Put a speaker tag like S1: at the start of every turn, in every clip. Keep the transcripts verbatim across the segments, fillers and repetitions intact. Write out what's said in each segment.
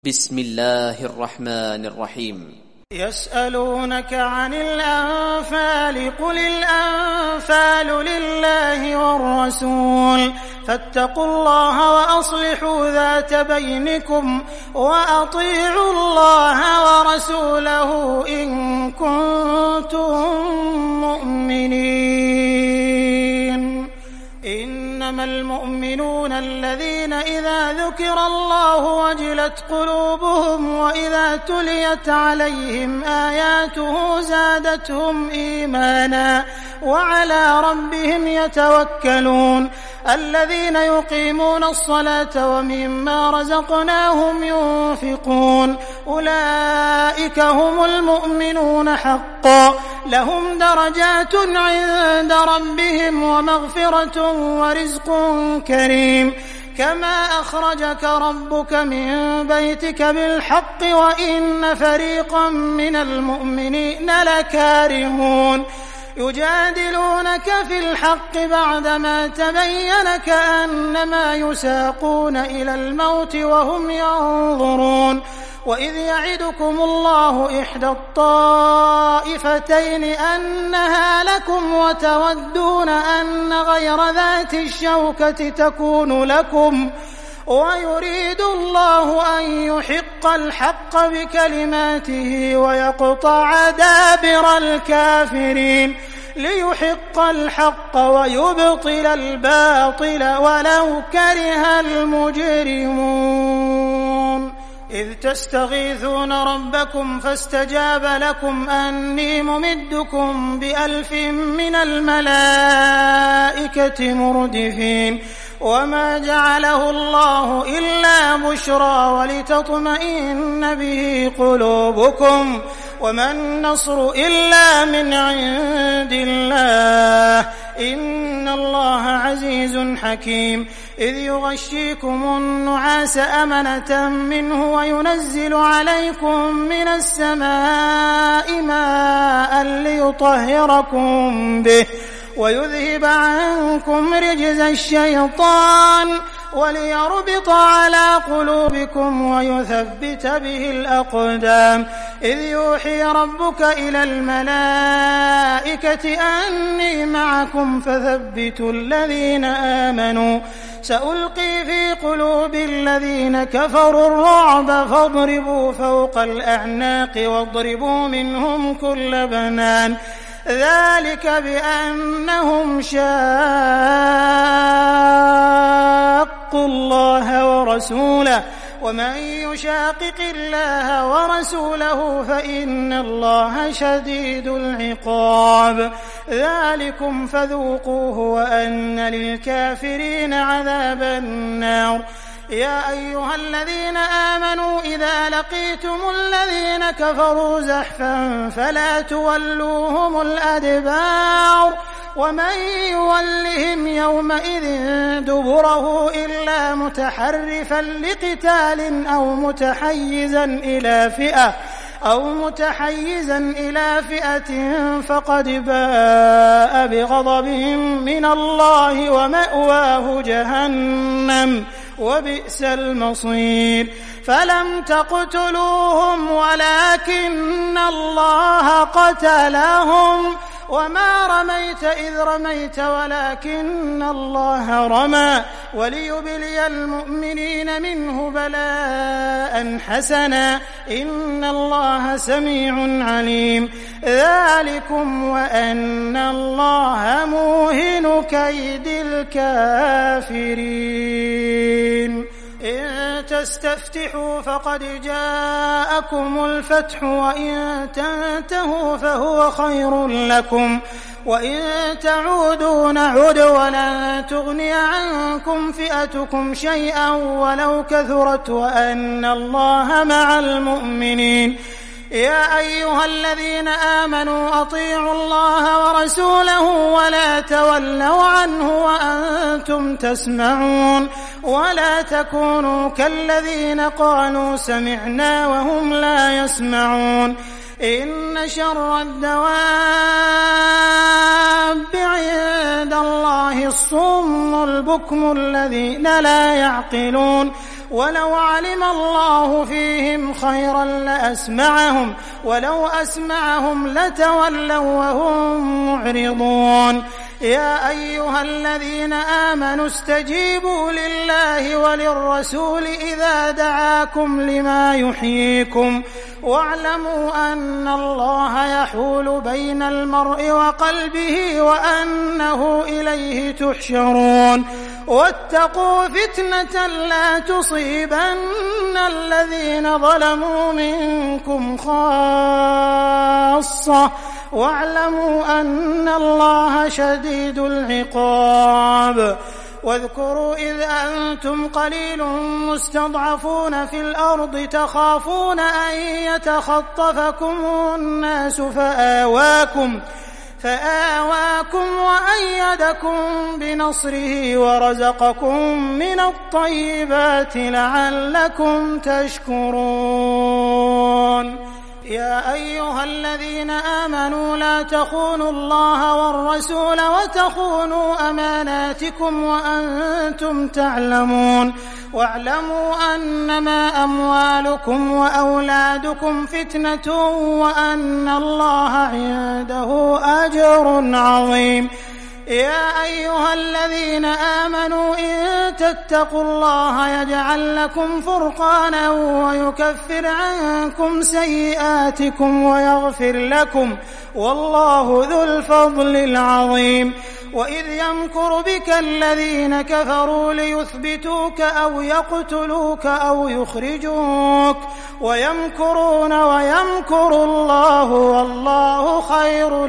S1: بسم الله الرحمن الرحيم.
S2: يسألونك عن الأنفال قل الأنفال لله والرسول فاتقوا الله وأصلحوا ذات بينكم وأطيعوا الله ورسوله إن كنتم مؤمنين. إنما المؤمنون الذين إذا ذكر الله وجلت قلوبهم وإذا تليت عليهم آياته زادتهم إيمانا وعلى ربهم يتوكلون. الذين يقيمون الصلاة ومما رزقناهم ينفقون أولئك هم المؤمنون حقا لهم درجات عند ربهم ومغفرة ورزق كريم. كما أخرجك ربك من بيتك بالحق وإن فريقا من المؤمنين لكارهون. يجادلونك في الحق بعدما تبين كأنما يساقون إلى الموت وهم ينظرون. وإذ يعدكم الله إحدى الطائفتين أنها لكم وتودون أن غير ذات الشوكة تكون لكم ويريد الله أن يحق الحق بكلماته ويقطع دابر الكافرين ليحق الحق ويبطل الباطل ولو كره المجرمون. إذ تستغيثون ربكم فاستجاب لكم أني ممدكم بألف من الملائكة مردفين. وما جعله الله إلا بشرى ولتطمئن به قلوبكم وما النصر إلا من عند الله إن الله عزيز حكيم. إذ يغشيكم النعاس أمنة منه وينزل عليكم من السماء ماء ليطهركم به ويذهب عنكم رجز الشيطان وليربط على قلوبكم ويثبت به الأقدام. إذ يوحي ربك إلى الملائكة أني معكم فثبتوا الذين آمنوا سألقي في قلوب الذين كفروا الرعب فاضربوا فوق الأعناق واضربوا منهم كل بنان. ذلك بأنهم شاقوا الله ورسوله ومن يشاقق الله ورسوله فإن الله شديد العقاب. ذلكم فذوقوه وأن للكافرين عذاب النار. يا أيها الذين آمنوا إذا لقيتم الذين كفروا زحفا فلا تولوهم الأدبار ومن يولهم يومئذ دبره إلا متحرفا لقتال أو متحيزا إلى فئة أو متحيزا إلى فئة فقد باء بغضب من الله ومأواه جهنم وبئس المصير. فلم تقتلوهم ولكن الله قتلهم وما رميت إذ رميت ولكن الله رمى وليبلي المؤمنين منه بلاء حسنا إن الله سميع عليم. ذلكم وأن الله موهن كيد الكافرين. إن تستفتحوا فقد جاءكم الفتح وإن تنتهوا فهو خير لكم وإن تعودوا نعد ولن تغني عنكم فئتكم شيئا ولو كثرت وأن الله مع المؤمنين. يا أيها الذين آمنوا أطيعوا الله ورسوله ولا تولوا عنه وأنتم تسمعون ولا تكونوا كالذين قالوا سمعنا وهم لا يسمعون. إن شر الدواب عند الله الصم البكم الذين لا يعقلون ولو علم الله فيهم خيرا لأسمعهم ولو أسمعهم لتولوا وهم معرضون يا أيها الذين آمنوا استجيبوا لله وللرسول إذا دعاكم لما يحييكم واعلموا أن الله يحول بين المرء وقلبه وأنه إليه تحشرون واتقوا فتنة لا تصيبن الذين ظلموا منكم خاصة واعلموا أن الله شديد العقاب واذكروا إذ أنتم قليل مستضعفون في الأرض تخافون أن يتخطفكم الناس فآواكم فآواكم وأيدكم بنصره ورزقكم من الطيبات لعلكم تشكرون يا أيها الذين آمنوا لا تخونوا الله والرسول وتخونوا أماناتكم وأنتم تعلمون واعلموا أنما أموالكم وأولادكم فتنة وأن الله عنده أجر عظيم يا أيها الذين آمنوا إن تتقوا الله يجعل لكم فرقانا ويكفر عنكم سيئاتكم ويغفر لكم والله ذو الفضل العظيم وإذ يمكر بك الذين كفروا ليثبتوك أو يقتلوك أو يخرجوك ويمكرون ويمكر الله والله خير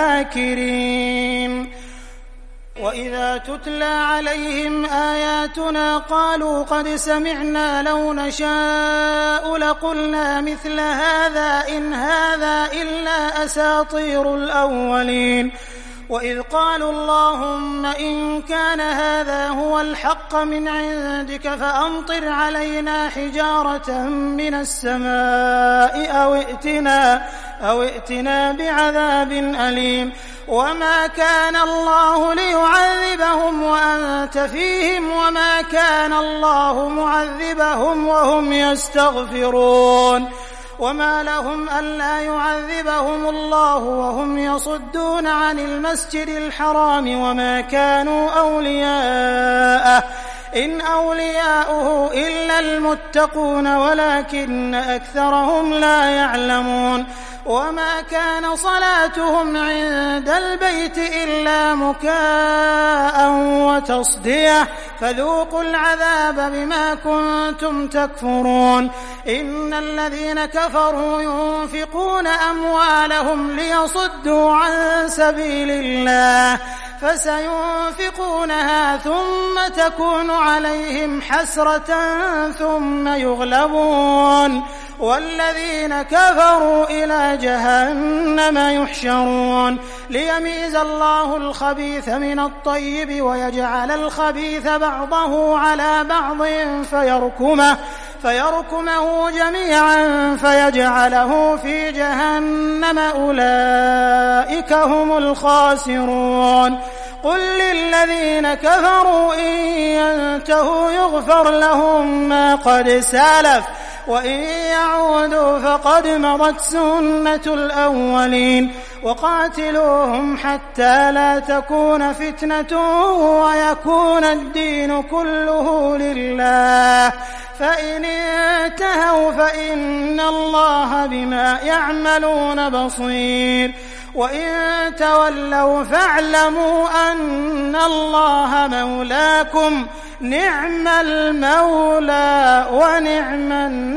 S2: الماكرين وإذا تتلى عليهم آياتنا قالوا قد سمعنا لو نشاء لقلنا مثل هذا إن هذا إلا أساطير الأولين وإذ قالوا اللهم إن كان هذا هو الحق من عندك فأمطر علينا حجارة من السماء أو ائتنا, أو ائتنا بعذاب أليم وما كان الله ليعذبهم وأنت فيهم وما كان الله معذبهم وهم يستغفرون وما لهم ألا يعذبهم الله وهم يصدون عن المسجد الحرام وما كانوا أولياءه إن أولياؤه إلا المتقون ولكن أكثرهم لا يعلمون وما كان صلاتهم عند البيت إلا مكاء وتصدية فذوقوا العذاب بما كنتم تكفرون إن الذين كفروا ينفقون أموالهم ليصدوا عن سبيل الله فسينفقونها ثم تكون عليهم حسرة ثم يغلبون والذين كفروا إلى جهنم يحشرون ليميز الله الخبيث من الطيب ويجعل الخبيث بعضه على بعض فيركمه, فيركمه جميعا فيجعله في جهنم أولئك هم الخاسرون قل للذين كفروا إن ينتهوا يغفر لهم ما قد سلف وإن يعودوا فقد مضت سنة الأولين وقاتلوهم حتى لا تكون فتنة ويكون الدين كله لله فإن انتهوا فإن الله بما يعملون بصير وإن تولوا فاعلموا أن الله مولاكم نعم المولى ونعم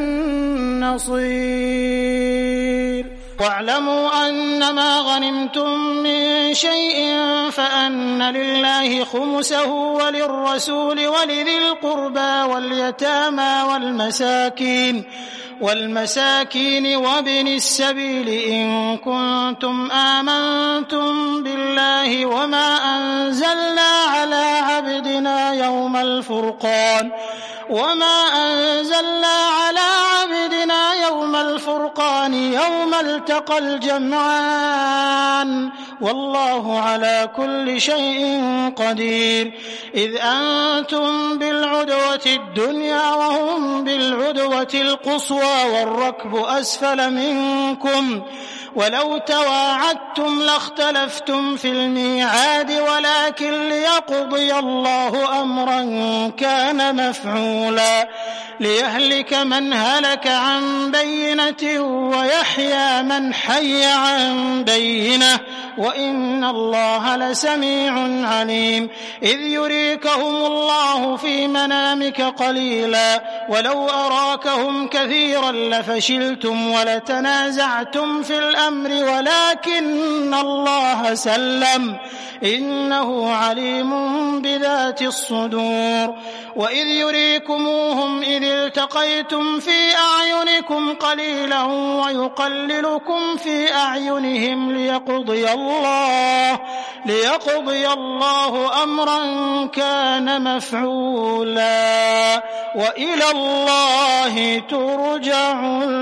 S2: النصير واعلموا أنما غنمتم من شيء فأن لله خمسه وللرسول ولذي القربى واليتامى والمساكين والمساكين وابن السبيل إن كنتم آمنتم بالله وما أنزلنا على عبدنا يوم الفرقان وما أنزلنا على عبدنا يوم الفرقان الفرقان يوم التقى الجمعان والله على كل شيء قدير. إذ أنتم بالعدوة الدنيا وهم بالعدوة القصوى والركب أسفل منكم ولو تواعدتم لاختلفتم في الميعاد ولكن ليقضي الله أمرا كان مفعولا ليهلك من هلك عن بينة ويحيى من حي عن بينة وإن الله لسميع عليم. إذ يريكهم الله في منامك قليلا ولو أراكهم كثيرا لفشلتم ولتنازعتم في الأمر ولكن الله سلم إنه عليم بذات الصدور. وإذ يريكموهم إذ التقيتم في أعينكم قليلا ويقللكم في أعينهم ليقضي الله ليقضي الله أمرا كان مفعولا وإلى الله ترجع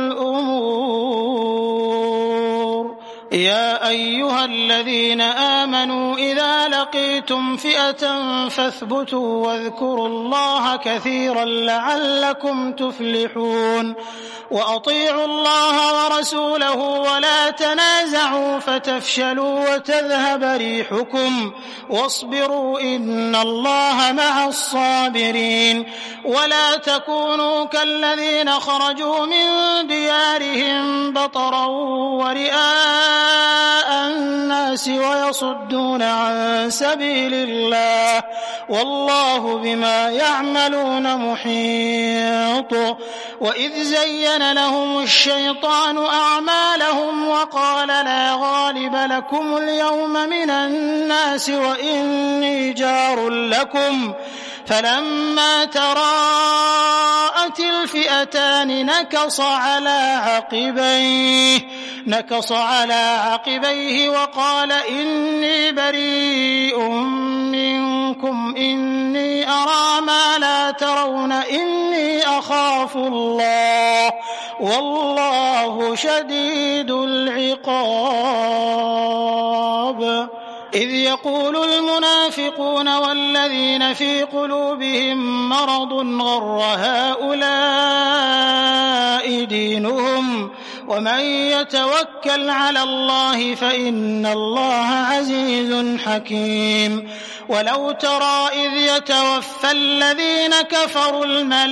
S2: الأمور. يا أيها الذين آمنوا إذا لقيتم فئة فاثبتوا واذكروا الله كثيرا لعلكم تفلحون. وأطيعوا الله ورسوله ولا تنازعوا فتفشلوا وتذهب ريحكم واصبروا إن الله مع الصابرين. ولا تكونوا كالذين خرجوا من ديارهم بطرا ورئاء الناس ويصدون عن سبيل الله والله بما يعملون محيط. وإذ زين لهم الشيطان أعمالهم وقال لا غالب لكم اليوم من الناس وإني جار لكم فلما تراءت الفئتان نكص على عقبيه نكص على عقبيه وقال إني بريء منكم إني أرى ما لا ترون إني أخاف الله والله شديد العقاب. إذ يقول المنافقون والذين في قلوبهم مرض غر هؤلاء دينهم ومن يتوكل على الله فإن الله عزيز حكيم. ولو ترى إذ يتوفى الذين كفروا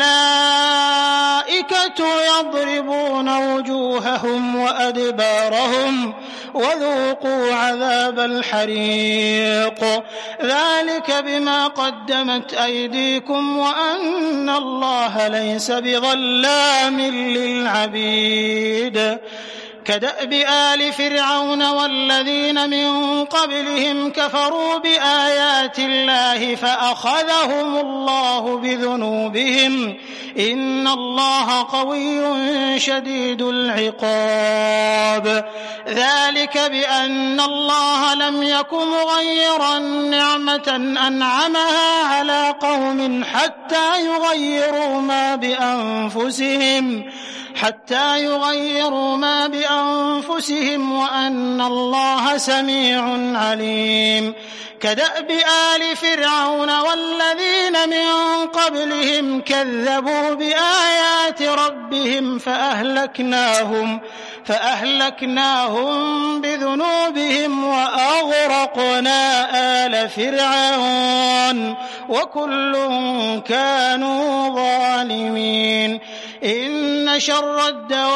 S2: الملائكة يضربون وجوههم وأدبارهم وذوقوا عذاب الحريق ذلك بما قدمت أيديكم وأن الله ليس بظلام للعبيد. كدأب آل فرعون والذين من قبلهم كفروا بآيات الله فأخذهم الله بذنوبهم إن الله قوي شديد العقاب. ذلك بأن الله لم يكن مغيرا نعمة أنعمها على قوم حتى يغيروا ما بأنفسهم حتى يغيروا ما بأنفسهم وأن الله سميع عليم. كدأب آل فرعون والذين من قبلهم كذبوا بآيات ربهم فأهلكناهم فأهلكناهم بذنوبهم وأغرقنا آل فرعون وكل كانوا ظالمين. إن شر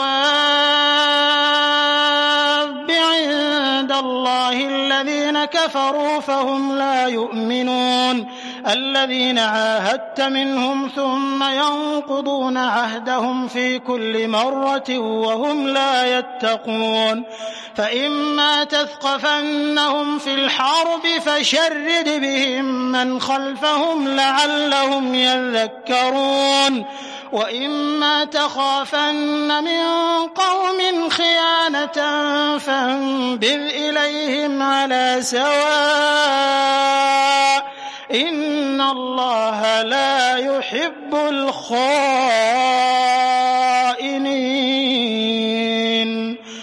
S2: الدواب عند الله الذين كفروا فهم لا يؤمنون الذين عاهدت منهم ثم ينقضون عهدهم في كل مرة وهم لا يتقون. فإما تثقفنهم في الحرب فشرد بهم من خلفهم لعلهم يذكرون وإما تخافن من قوم خيانة فانبذ إليهم على سواء إن الله لا يحب الخائنين.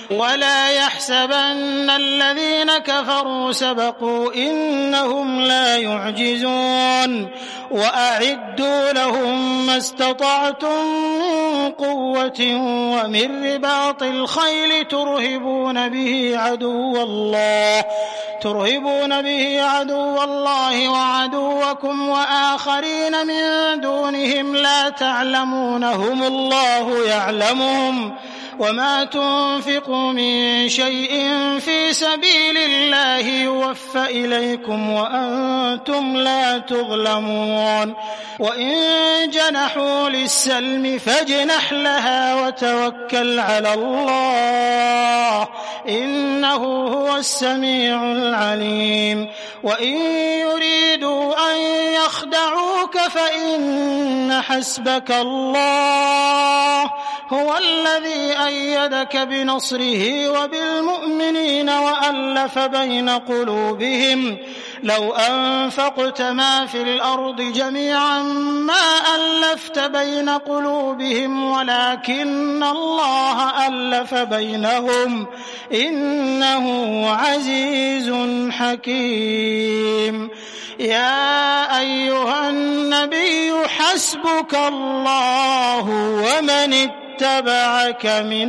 S2: ولا يحسبن الذين كفروا سبقوا إنهم لا يعجزون وأعدوا لهم ما استطعتم من قوة ومن رباط الخيل ترهبون به عدو الله ترهبون به عدو الله وعدوكم وآخرين من دونهم لا تعلمونهم الله يعلمهم وما تنفقوا من شيء في سبيل الله يوفى إليكم وأنتم لا تظلمون وإن جنحوا للسلم فاجنح لها وتوكل على الله إنه هو السميع العليم وإن يريدوا أن يخدعوك فإن حسبك الله هو الذي أيدك بنصره وبالمؤمنين وألف بين قلوبهم لو أنفقت ما في الأرض جميعا ما ألفت بين قلوبهم ولكن الله ألف بينهم إنه عزيز حكيم يا أيها النبي حسبك الله ومن اتبعك من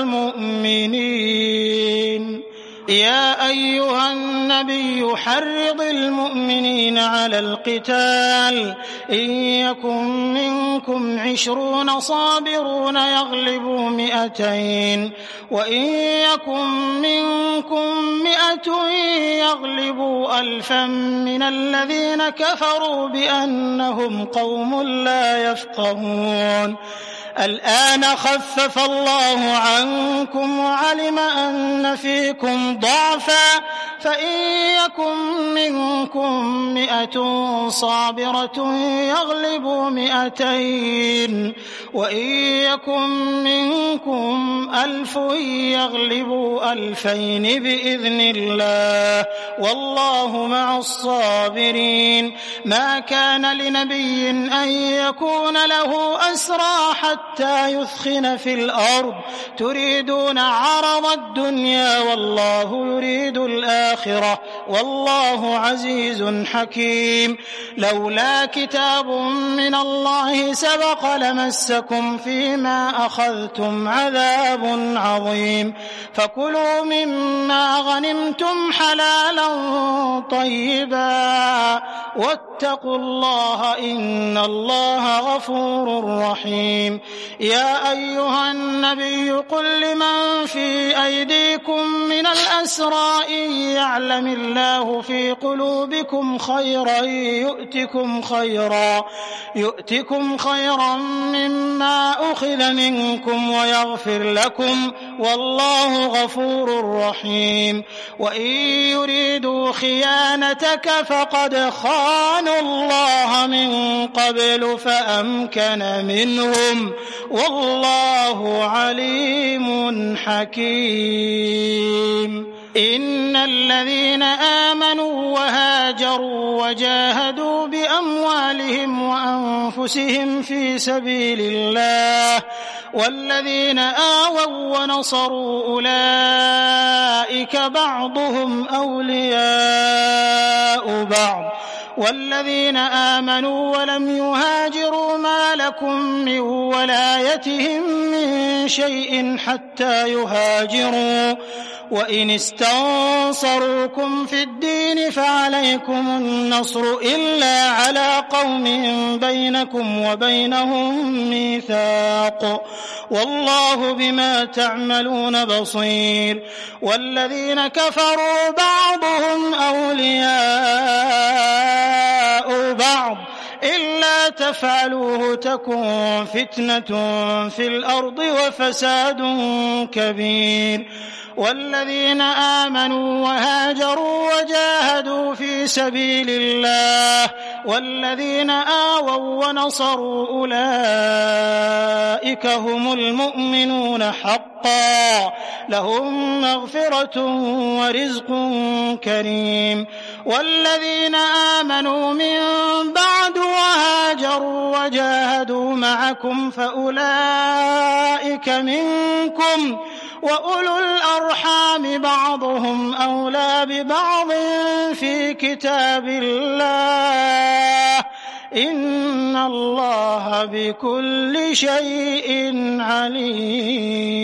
S2: المؤمنين يا أيها النبي حرض المؤمنين على القتال إن يكن منكم عشرون صابرون يغلبوا مئتين وإن يكن منكم مئة يغلبوا ألفا من الذين كفروا بأنهم قوم لا يفقهون الآن خفف الله عنكم وعلم أن فيكم ضعفا فإن يكن منكم مئة صابرة يغلبوا مئتين وإن يكن منكم ألف يغلبوا ألفين بإذن الله والله مع الصابرين ما كان لنبي أن يكون له أسرى حتى يثخن في الأرض تريدون عرض الدنيا والله يريد الآخرة والله عزيز حكيم لولا كتاب من الله سبق لمسكم فيما أخذتم عذاب عظيم فكلوا مما غنمتم حلالا طيبا واتقوا الله إن الله غفور رحيم يا أيها النبي قل لمن في أيديكم من الأسرى إن يعلم الله في قلوبكم خيرا يؤتكم خيرا يؤتكم خيرا مما أخذ منكم ويغفر لكم والله غفور رحيم وإن يريدوا خيانتك فقد خانوا الله من قبل فأمكن منهم والله عليم حكيم إن الذين آمنوا وهاجروا وجاهدوا بأموالهم وأنفسهم في سبيل الله والذين آووا ونصروا أولئك بعضهم أولياء بعض والذين آمنوا ولم يهاجروا ما لكم من ولايتهم من شيء حتى يهاجروا وإن استنصروكم في الدين فعليكم النصر إلا على قوم بينكم وبينهم ميثاق والله بما تعملون بصير والذين كفروا بعضهم أولياء بعض إلا تفعلوه تكن فتنة في الأرض وفساد كبير والذين آمنوا وهاجروا وجاهدوا في سبيل الله والذين آووا ونصروا أولئك هم المؤمنون حقا لهم مغفرة ورزق كريم والذين آمنوا من بعد وهاجروا وجاهدوا معكم فأولئك منكم وأولو الأرحام بعضهم أولى ببعض في كتاب الله إن الله بكل شيء عليم.